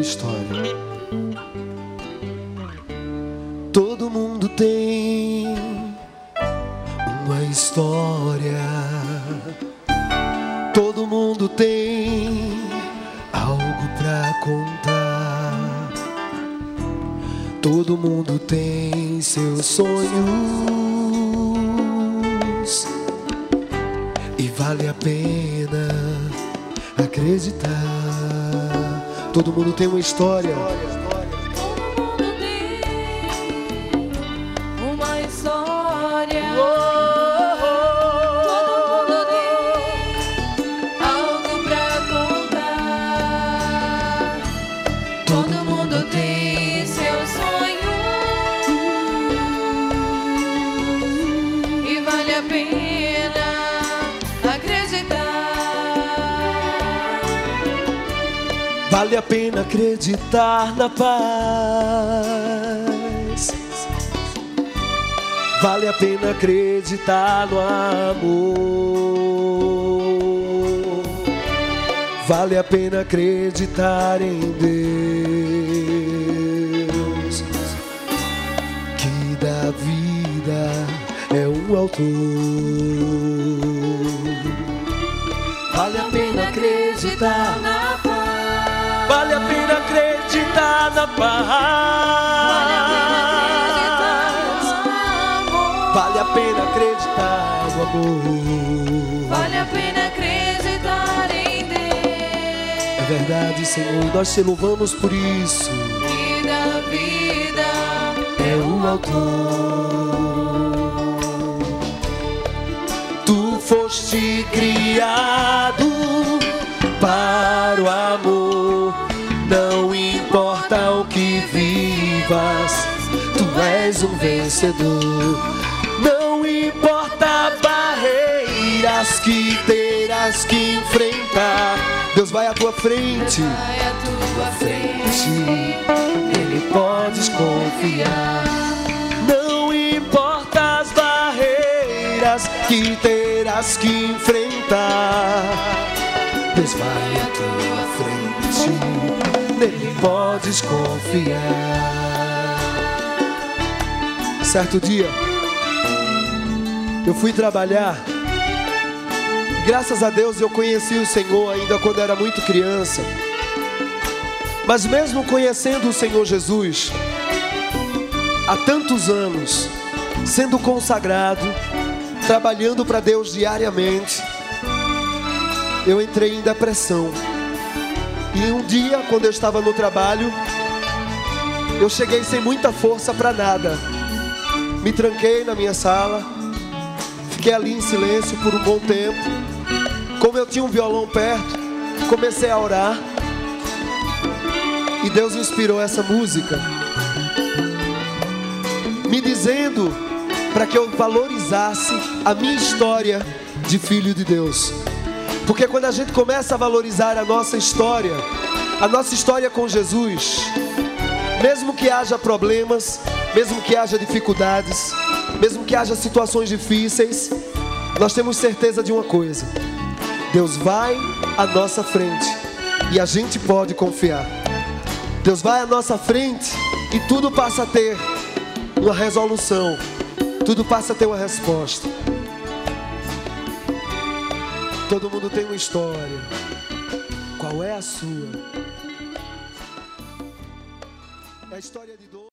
história. Todo mundo tem uma história. Todo mundo tem algo pra contar. Todo mundo tem seus sonhos e vale a pena acreditar. Todo mundo tem uma história. Vale a pena acreditar na paz. Vale a pena acreditar no amor. Vale a pena acreditar em Deus, que da vida é um autor. Vale a pena acreditar na paz. Vale a pena acreditar na paz. Vale a pena acreditar no amor. Vale a pena acreditar em Deus. É verdade, Senhor, nós te louvamos por isso. Que da vida é o autor. Tu foste criado para o amor. Não importa o que vivas, tu és um vencedor. Não importa barreiras que terás que enfrentar, Deus vai à tua frente. vai à tua frente. Nele podes confiar. Não importa as barreiras que terás que enfrentar, Deus vai à tua frente. Nele podes confiar. Certo dia eu fui trabalhar. Graças a Deus eu conheci o Senhor ainda quando era muito criança. Mas mesmo conhecendo o Senhor Jesus há tantos anos, sendo consagrado, trabalhando para Deus diariamente, eu entrei em depressão. E um dia, quando eu estava no trabalho, eu cheguei sem muita força para nada. Me tranquei na minha sala, fiquei ali em silêncio por um bom tempo. Como eu tinha um violão perto, comecei a orar. E Deus inspirou essa música, me dizendo para que eu valorizasse a minha história de filho de Deus. Porque quando a gente começa a valorizar a nossa história com Jesus, mesmo que haja problemas, mesmo que haja dificuldades, mesmo que haja situações difíceis, nós temos certeza de uma coisa: Deus vai à nossa frente e a gente pode confiar. Deus vai à nossa frente e tudo passa a ter uma resolução, tudo passa a ter uma resposta. Todo mundo tem uma história. Qual é a sua? É a história de dor.